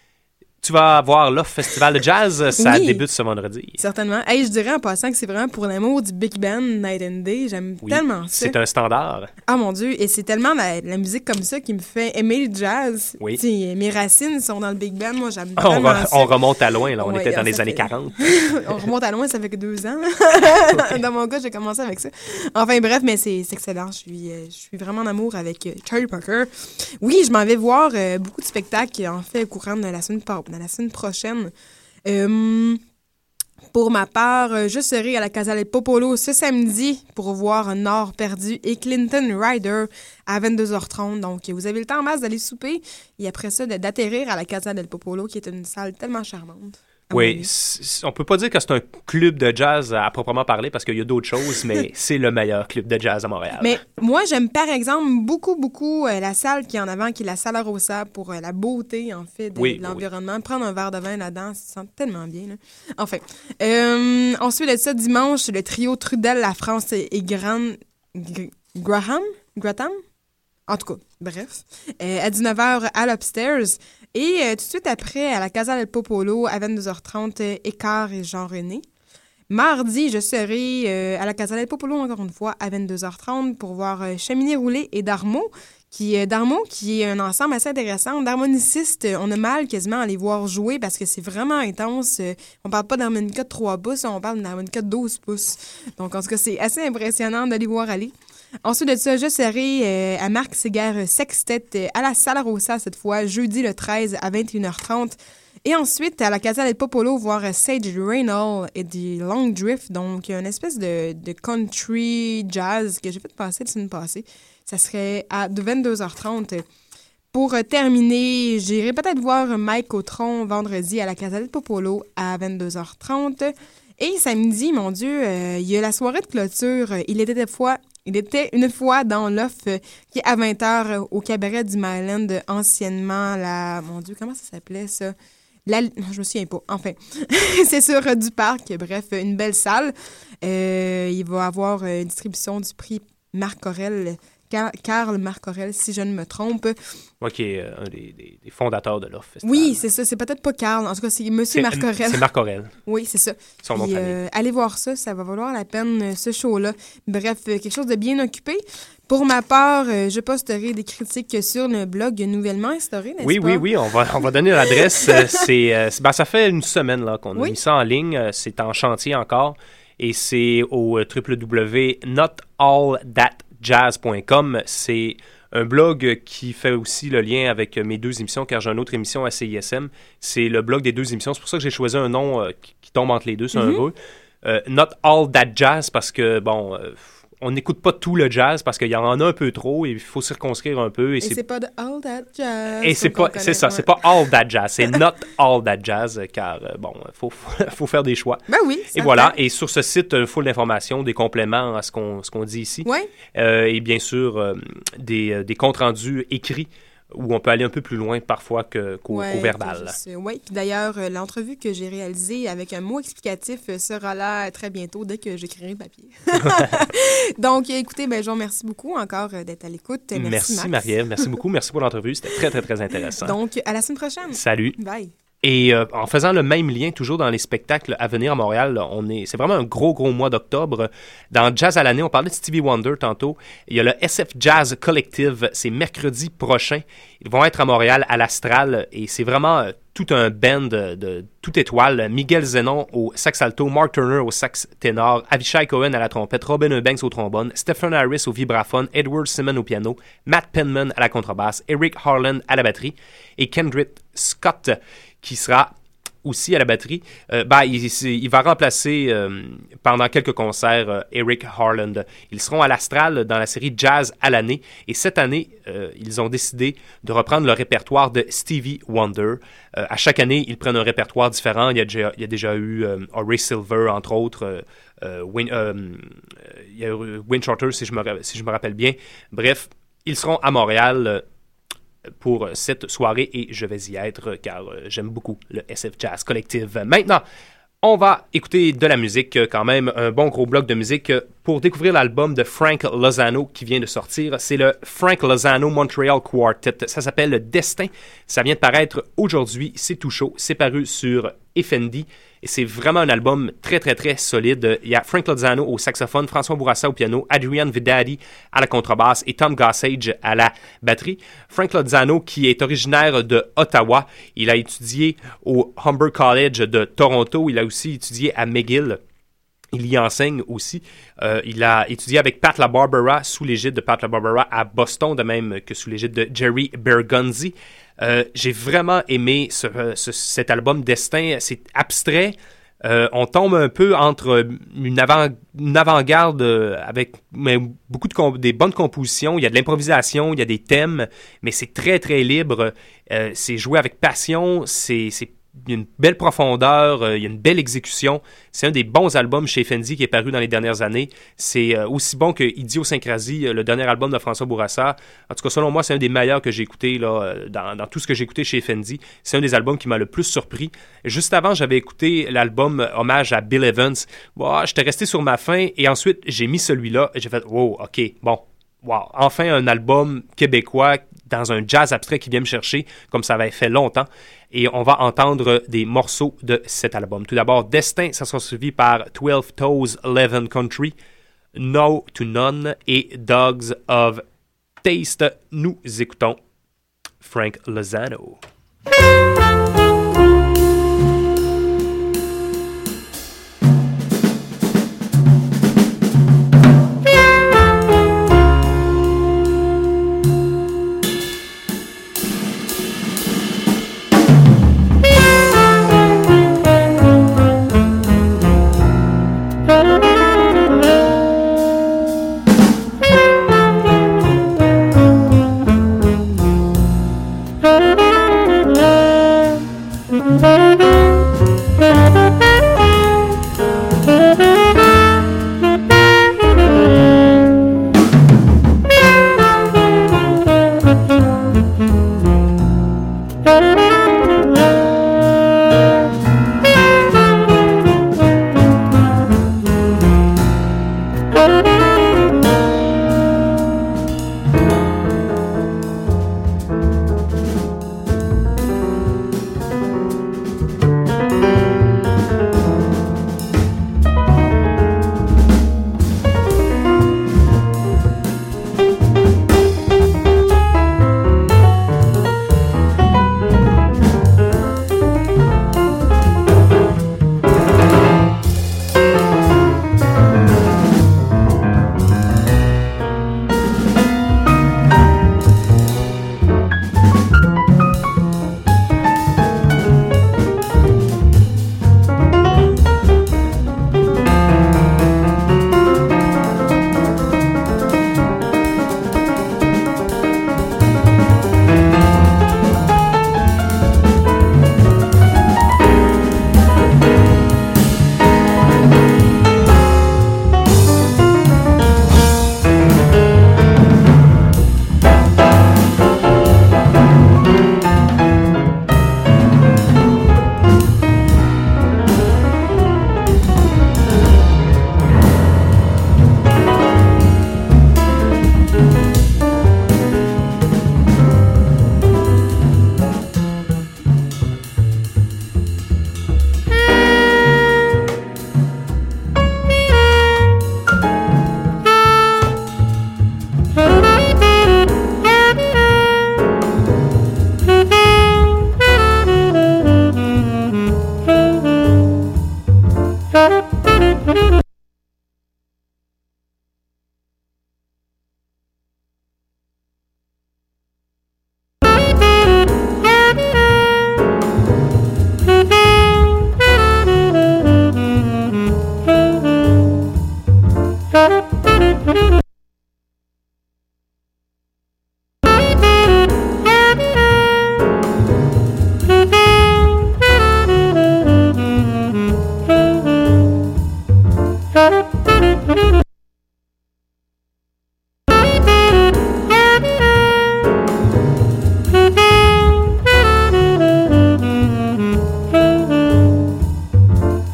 tu vas voir l'Off Festival de Jazz, ça Oui. débute ce vendredi. Certainement. Hey, je dirais en passant que c'est vraiment pour l'amour du Big Band, Night and Day. J'aime Oui, tellement ça. c'est un standard. Ah mon Dieu, et c'est tellement la, la musique comme ça qui me fait aimer le jazz. Oui. T'sais, mes racines sont dans le Big Band, moi j'aime On, tellement re- ça. on remonte à loin, là. On Ouais, était dans ça les fait- années quarante. On remonte à loin, ça fait que deux ans. Dans mon cas, j'ai commencé avec ça. Enfin bref, mais c'est c'est excellent. Je suis, euh, je suis vraiment en amour avec euh, Charlie Parker. Oui, je m'en vais voir euh, beaucoup de spectacles, en fait, au courant de la semaine, par- de la semaine prochaine. Euh, pour ma part, euh, je serai à la Casa del Popolo ce samedi pour voir Nord perdu et Clinton Rider à vingt-deux heures trente. Donc, vous avez le temps en masse d'aller souper et après ça, de- d'atterrir à la Casa del Popolo, qui est une salle tellement charmante. à mon Oui, avis. c- on peut pas dire que c'est un club de jazz à proprement parler parce qu'il y a d'autres choses, mais c'est le meilleur club de jazz à Montréal. Mais moi, j'aime par exemple beaucoup, beaucoup euh, la salle qui est en avant, qui est la Sala Rosa, pour euh, la beauté, en fait, de, Oui, de l'environnement. Prendre un verre de vin là-dedans, ça se sent tellement bien. Là. Enfin. Euh, ensuite de ça, dimanche, le trio Trudel, La France et, et Gran... Gr- Graham? Graham? En tout cas, bref. Euh, à dix-neuf heures, à l'Upstairs. Et euh, tout de suite après, à la Casa del Popolo, à vingt-deux heures trente, euh, Écart et Jean-René. Mardi, je serai euh, à la Casa del Popolo, encore une fois, à vingt-deux heures trente pour voir euh, Cheminée Roulée et Darmo, qui, euh, Darmo, qui est un ensemble assez intéressant. D'harmonicistes, euh, on a mal quasiment à les voir jouer parce que c'est vraiment intense. Euh, on parle pas d'harmonica de trois pouces, on parle d'une harmonica de douze pouces. Donc, en tout cas, c'est assez impressionnant de les voir aller. Ensuite de ça, je serai euh, à Marc Séguer Sextet euh, à la Sala Rosa cette fois, jeudi le treize à vingt et une heures trente. Et ensuite, à la Casa del Popolo, voir euh, Sage Reynolds et du Long Drift, donc une espèce de, de country jazz que j'ai fait passer la semaine passée. Ça serait à de vingt-deux heures trente. Pour euh, terminer, j'irai peut-être voir Mike Autron vendredi à la Casa del Popolo à vingt-deux heures trente. Et samedi, mon Dieu, euh, il y a la soirée de clôture. Il était des fois... Il était une fois dans l'off euh, qui est à vingt heures euh, au cabaret du Myland, euh, anciennement la... Mon Dieu, comment ça s'appelait, ça? La... Je me souviens pas. Enfin, c'est sur euh, du parc. Bref, une belle salle. Euh, il va y avoir euh, une distribution du prix Marc Aurèle, Car- Karl Marc Aurèle, si je ne me trompe. Moi qui est euh, un des, des- des fondateurs de l'Off Festival. Oui, c'est ça. C'est peut-être pas Karl. En tout cas, c'est Monsieur Marc Aurèle. C'est Marc Aurèle, Oui, c'est ça. son nom de Puis, famille. euh, allez voir ça, ça va valoir la peine, euh, ce show-là. Bref, euh, quelque chose de bien occupé. Pour ma part, euh, je posterai des critiques sur le blog nouvellement instauré, n'est-ce Oui, pas? oui, oui, on va, on va donner l'adresse. Euh, c'est, euh, c'est- ben, ça fait une semaine là, qu'on a Oui. mis ça en ligne. Euh, C'est en chantier encore. Et c'est au euh, w w w point not all that jazz point com. C'est un blog qui fait aussi le lien avec mes deux émissions, car j'ai une autre émission à C I S M. C'est le blog des deux émissions. C'est pour ça que j'ai choisi un nom euh, qui, qui tombe entre les deux. C'est Mm-hmm. heureux. Euh, Not all that jazz, parce que, bon... euh, on n'écoute pas tout le jazz parce qu'il y en a un peu trop et il faut circonscrire un peu. Et, Et c'est c'est pas de All That Jazz. et c'est qu'on pas, connaît, c'est ça, ouais. c'est pas all that jazz, c'est not all that jazz, car euh, bon, faut, faut faire des choix. Ben oui. Et ça voilà. fait. Et sur ce site, une foule d'informations, des compléments à ce qu'on, ce qu'on dit ici, Ouais. Euh, et bien sûr euh, des, euh, des comptes rendus écrits où on peut aller un peu plus loin parfois que, qu'au, Ouais, qu'au verbal. que je sais. Ouais. Puis d'ailleurs, euh, l'entrevue que j'ai réalisée avec un mot explicatif euh, sera là très bientôt dès que j'écrirai le papier. Donc, euh, écoutez, ben, je vous remercie beaucoup encore euh, d'être à l'écoute. Merci, Merci, Max. Marie-Ève, merci beaucoup, merci pour l'entrevue, c'était très très très intéressant. Donc, à la semaine prochaine. Salut. Bye. Et euh, en faisant le même lien, toujours dans les spectacles à venir à Montréal, là, on est, c'est vraiment un gros, gros mois d'octobre. Dans Jazz à l'année, on parlait de Stevie Wonder tantôt. Il y a le S F Jazz Collective, c'est mercredi prochain. Ils vont être à Montréal, à l'Astral, et c'est vraiment euh, tout un band de, de toute étoile. Miguel Zenon au sax alto, Mark Turner au sax ténor, Avishai Cohen à la trompette, Robin Eubanks au trombone, Stephen Harris au vibraphone, Edward Simmons au piano, Matt Penman à la contrebasse, Eric Harland à la batterie, et Kendrick Scott qui sera aussi à la batterie. Euh, ben, il, il va remplacer euh, pendant quelques concerts euh, Eric Harland. Ils seront à l'Astral dans la série Jazz à l'année. Et cette année, euh, ils ont décidé de reprendre le répertoire de Stevie Wonder. Euh, à chaque année, ils prennent un répertoire différent. Il y a déjà, il y a déjà eu euh, Horace Silver, entre autres. Euh, euh, Win, euh, il y a eu Wayne Shorter, si je, me, si je me rappelle bien. Bref, ils seront à Montréal euh, pour cette soirée et je vais y être car euh, j'aime beaucoup le S F Jazz Collective. Maintenant, On va écouter de la musique, quand même, un bon gros bloc de musique pour découvrir l'album de Frank Lozano qui vient de sortir. C'est le Frank Lozano Montreal Quartet. Ça s'appelle Destin. Ça vient de paraître aujourd'hui. C'est tout chaud. C'est paru sur Effendi. Et c'est vraiment un album très, très, très solide. Il y a Frank Lozano au saxophone, François Bourassa au piano, Adrian Vidadi à la contrebasse et Tom Gossage à la batterie. Frank Lozano, qui est originaire de Ottawa, il a étudié au Humber College de Toronto. Il a aussi étudié à McGill. Il y enseigne aussi. Euh, il a étudié avec Pat LaBarbera, sous l'égide de Pat LaBarbera à Boston, de même que sous l'égide de Jerry Bergonzi. Euh, j'ai vraiment aimé ce, ce, cet album Destin. C'est abstrait. Euh, on tombe un peu entre une, avant, une avant-garde avec mais beaucoup de comp- des bonnes compositions. Il y a de l'improvisation, il y a des thèmes, mais c'est très, très libre. Euh, c'est joué avec passion. C'est, c'est il y a une belle profondeur, euh, il y a une belle exécution. C'est un des bons albums chez Fendi qui est paru dans les dernières années. C'est euh, aussi bon que Idiosyncrasie, euh, le dernier album de François Bourassa. En tout cas, selon moi, c'est un des meilleurs que j'ai écouté là, dans, dans tout ce que j'ai écouté chez Fendi. C'est un des albums qui m'a le plus surpris. Juste avant, j'avais écouté l'album Hommage à Bill Evans. Wow, j'étais resté sur ma faim et ensuite, j'ai mis celui-là et j'ai fait « Wow, OK, bon, wow, enfin un album québécois dans un jazz abstrait qui vient me chercher, comme ça avait fait longtemps. » Et on va entendre des morceaux de cet album. Tout d'abord, Destin, ça sera suivi par twelve Toes, eleven Country, No to None et Dogs of Taste. Nous écoutons Frank Lozano.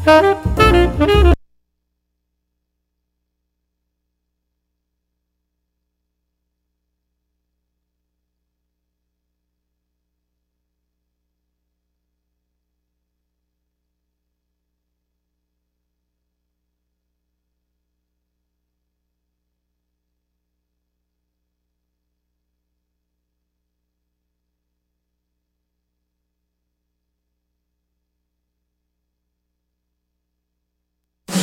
Hey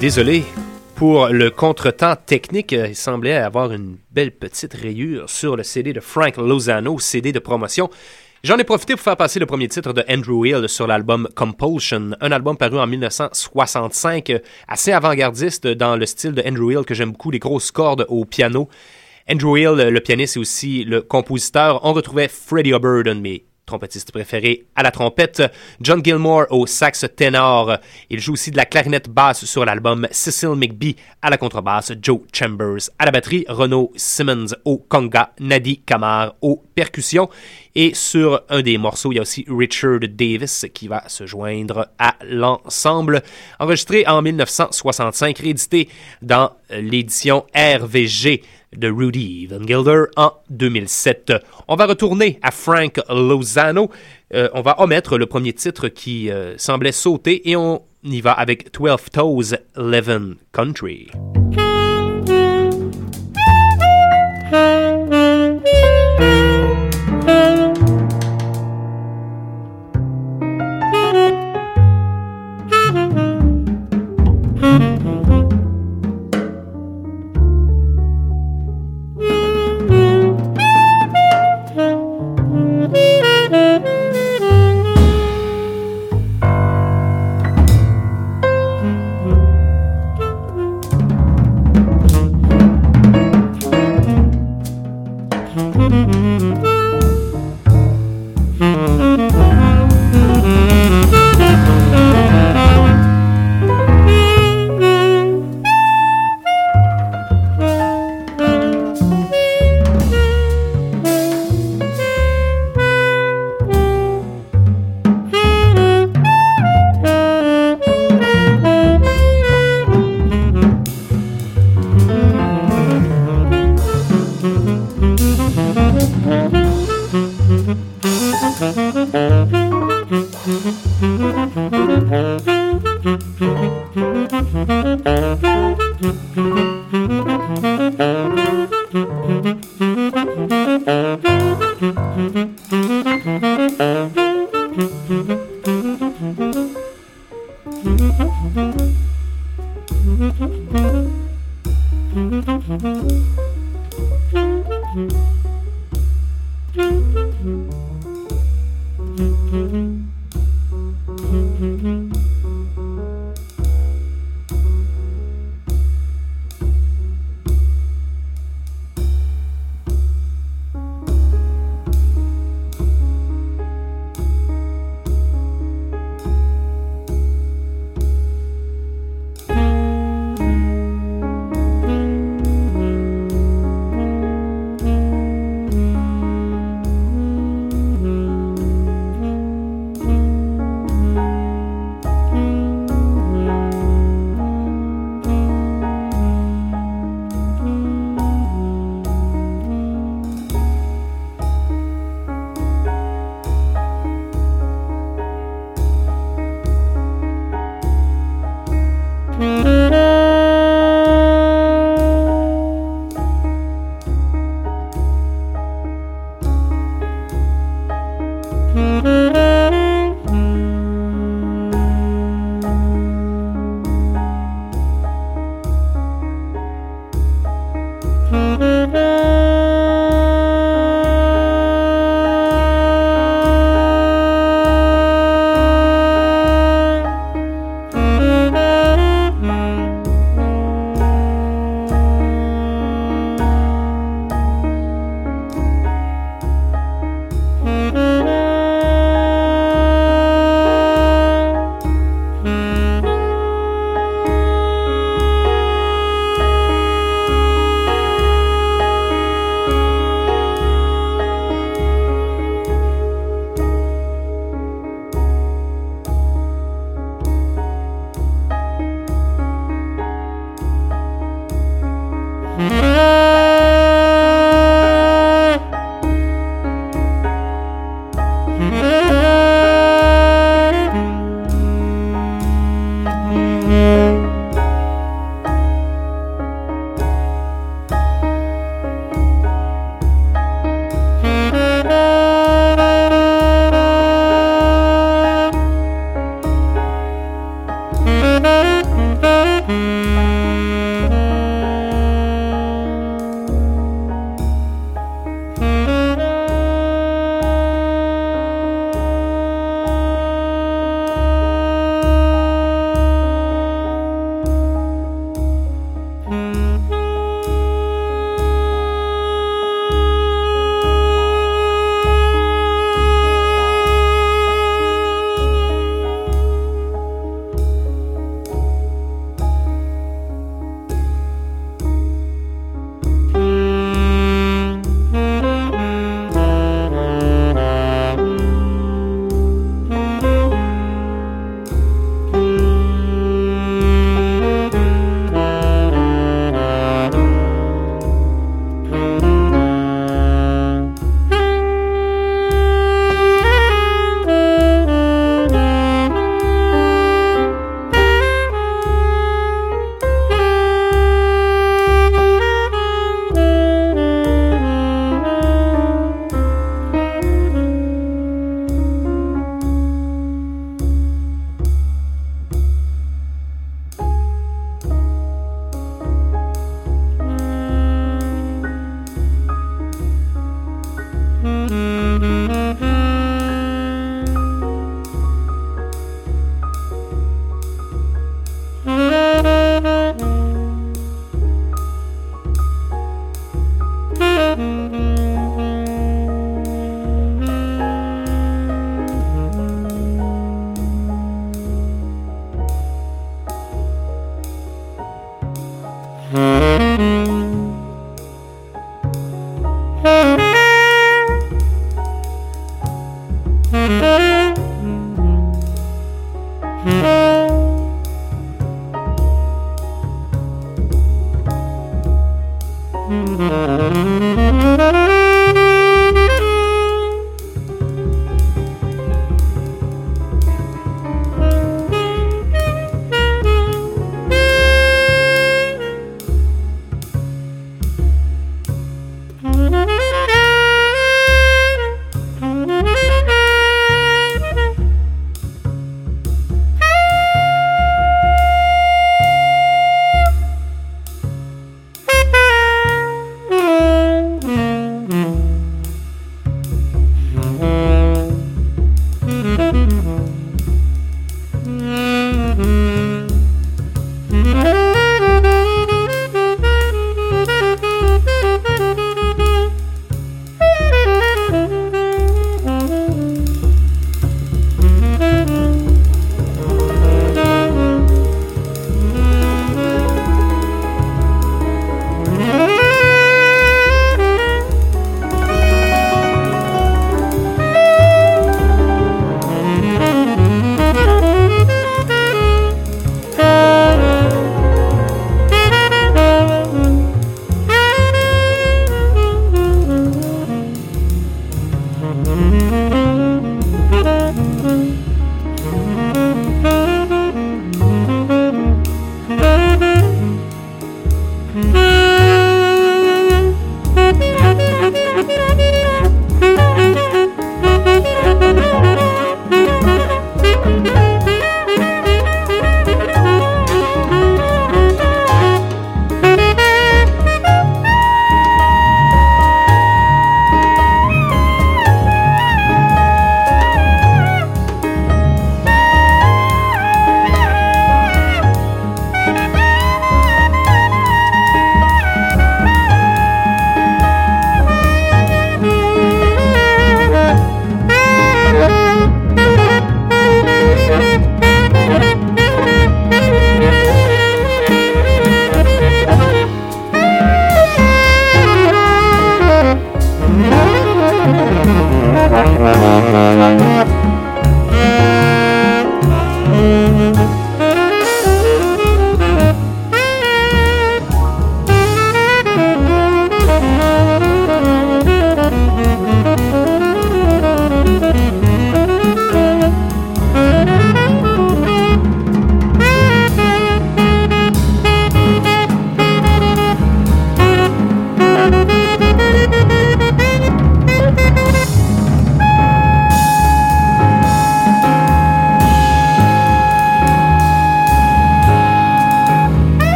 Désolé pour le contretemps technique. Il semblait avoir une belle petite rayure sur le C D de Frank Lozano, C D de promotion. J'en ai profité pour faire passer le premier titre de Andrew Hill sur l'album Compulsion, un album paru en dix-neuf cent soixante-cinq, assez avant-gardiste dans le style de Andrew Hill que j'aime beaucoup, les grosses cordes au piano. Andrew Hill, le pianiste et aussi le compositeur, on retrouvait Freddie Hubbard, un de mes trompettiste préféré, à la trompette, John Gilmore au sax ténor. Il joue aussi de la clarinette basse sur l'album, Cecil McBee à la contrebasse, Joe Chambers à la batterie, Renaud Simmons au conga, Nadi Kamar aux percussions. Et sur un des morceaux, il y a aussi Richard Davis qui va se joindre à l'ensemble. Enregistré en dix-neuf cent soixante-cinq, réédité dans l'édition R V G de Rudy Van Gelder en deux mille sept. On va retourner à Frank Lozano. Euh, on va omettre le premier titre qui euh, semblait sauter et on y va avec Twelve Toes, Eleven Country.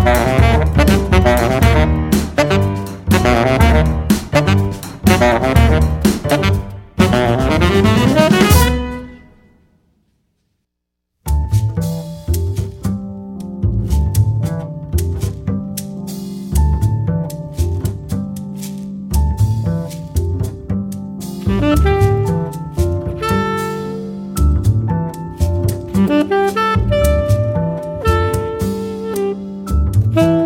Thank you.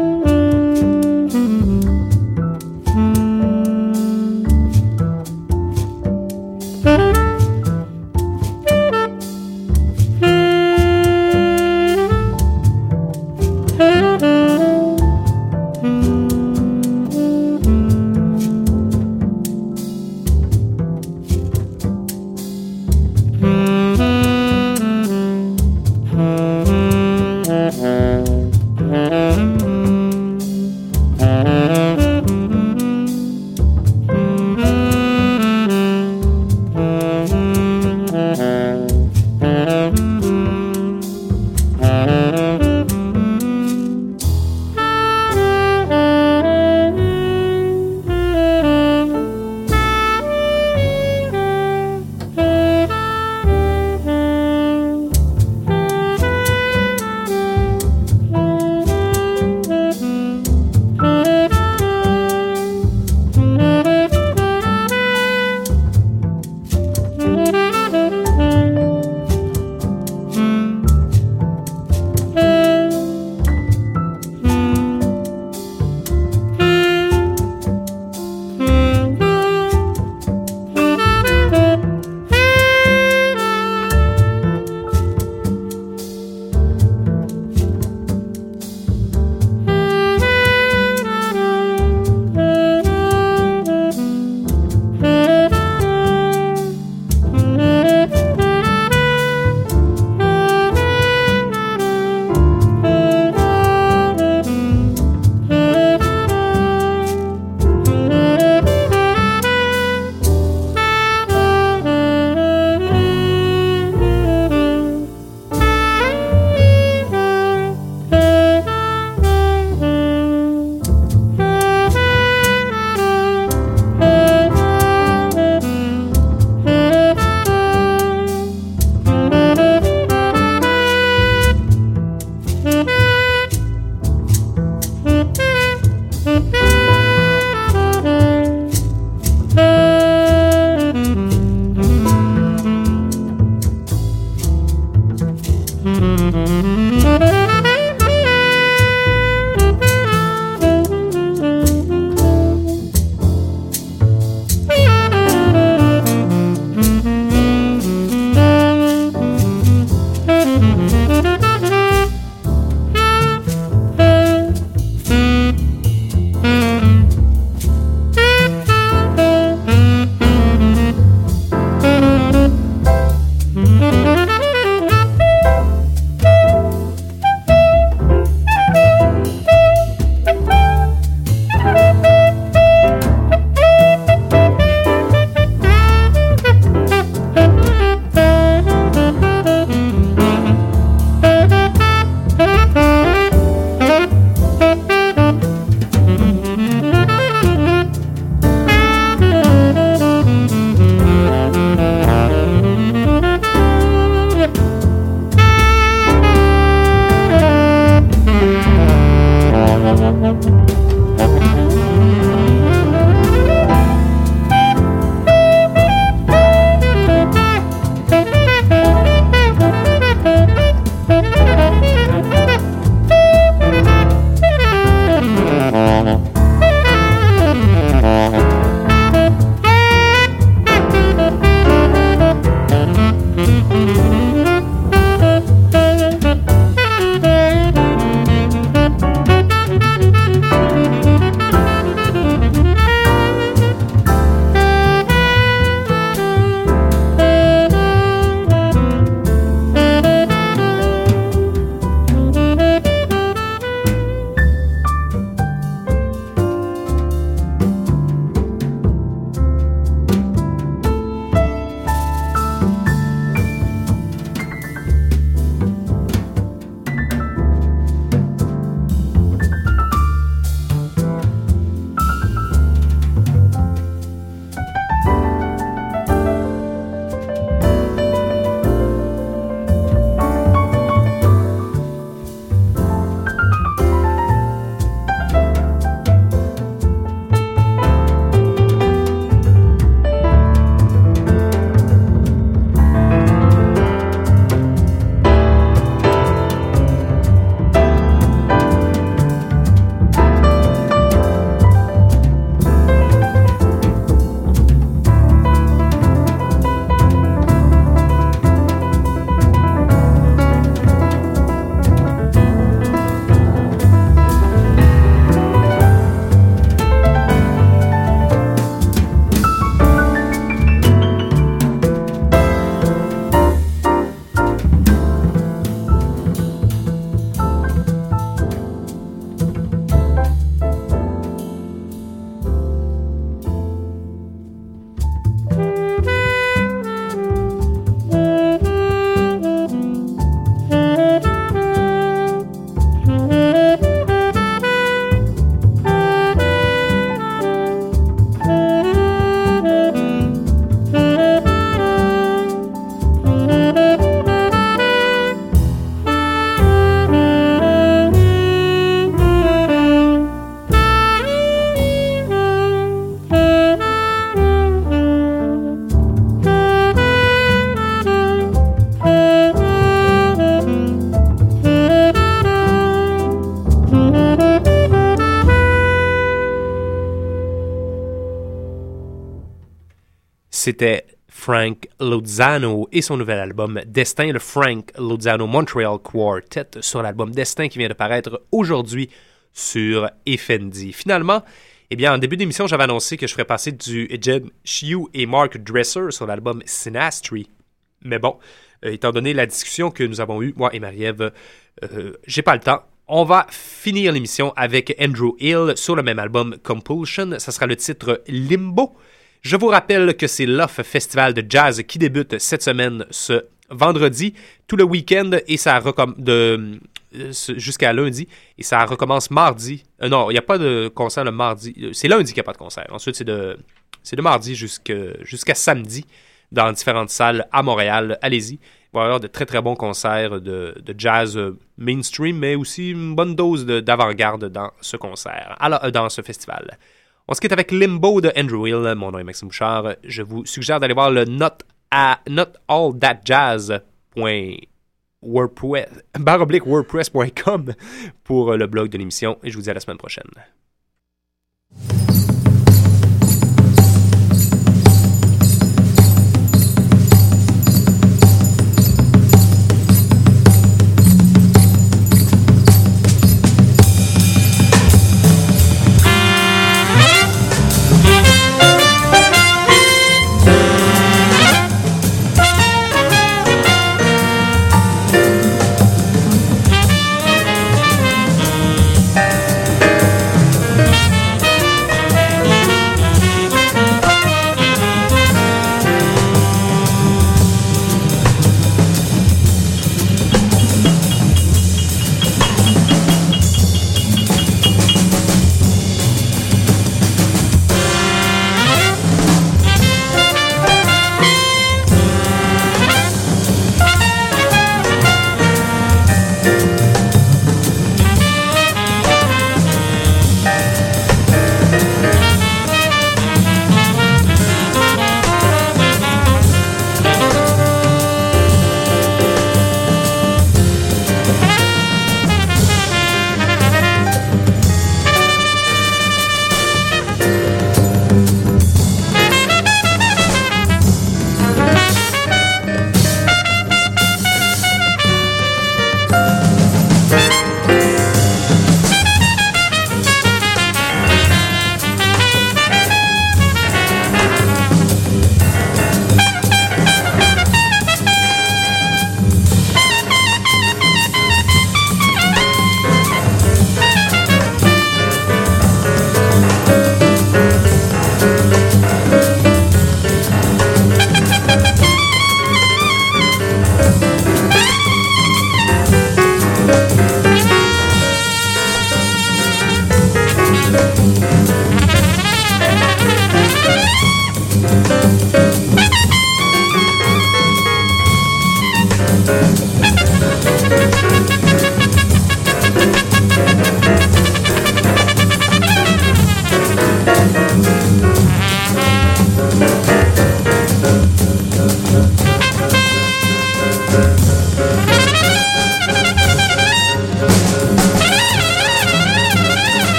c'était Frank Lozano et son nouvel album Destin, le Frank Lozano Montreal Quartet sur l'album Destin qui vient de paraître aujourd'hui sur Effendi. Finalement, eh bien, en début d'émission, j'avais annoncé que je ferais passer du Jen Shiu et Mark Dresser sur l'album Synastry. Mais bon, euh, étant donné la discussion que nous avons eue, moi et Marie-Ève, euh, j'ai pas le temps. On va finir l'émission avec Andrew Hill sur le même album Compulsion. Ça sera le titre Limbo. Je vous rappelle que c'est l'O F F Festival de Jazz qui débute cette semaine ce vendredi, tout le week-end, et ça recomm- de euh, jusqu'à lundi, et ça recommence mardi. Euh, non, il n'y a pas de concert le mardi. C'est lundi qu'il n'y a pas de concert. Ensuite, c'est de, c'est de mardi jusqu'à, jusqu'à samedi dans différentes salles à Montréal. Allez-y. Il va y avoir de très très bons concerts de, de jazz mainstream, mais aussi une bonne dose de, d'avant-garde dans ce concert, alors, dans ce festival. On se quitte avec Limbo de Andrew Hill. Mon nom est Maxime Bouchard. Je vous suggère d'aller voir le not, à, not all that jazz point wordpress barre oblique wordpress point com pour le blog de l'émission. Et je vous dis à la semaine prochaine.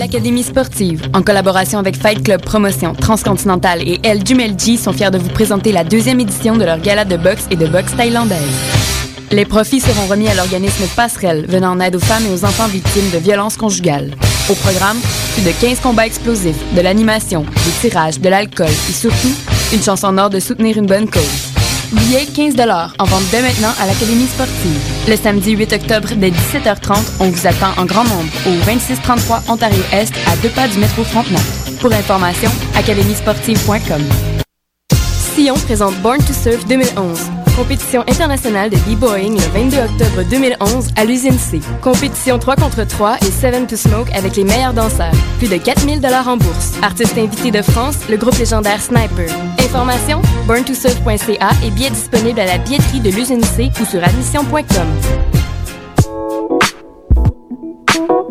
l'Académie sportive, en collaboration avec Fight Club Promotion, Transcontinental et El Jumelji, sont fiers de vous présenter la deuxième édition de leur gala de boxe et de boxe thaïlandaise. Les profits seront remis à l'organisme Passerelle, venant en aide aux femmes et aux enfants victimes de violences conjugales. Au programme, plus de quinze combats explosifs, de l'animation, des tirages, de l'alcool et surtout, une chance en or de soutenir une bonne cause. Billets quinze dollars en vente dès maintenant à l'Académie sportive. Le samedi huit octobre dès dix-sept heures trente, on vous attend en grand nombre au vingt-six trente-trois Ontario-Est à deux pas du métro Frontenac. Pour information, académie sportive point com. Sion présente Born to Surf deux mille onze. Compétition internationale de b-boying le vingt-deux octobre deux mille onze à l'usine C. Compétition trois contre trois et seven to Smoke avec les meilleurs danseurs. Plus de quatre mille dollars en bourse. Artistes invités de France, le groupe légendaire Sniper. Information, born to surf point c a et billets disponibles à la billetterie de l'usine C ou sur admission point com.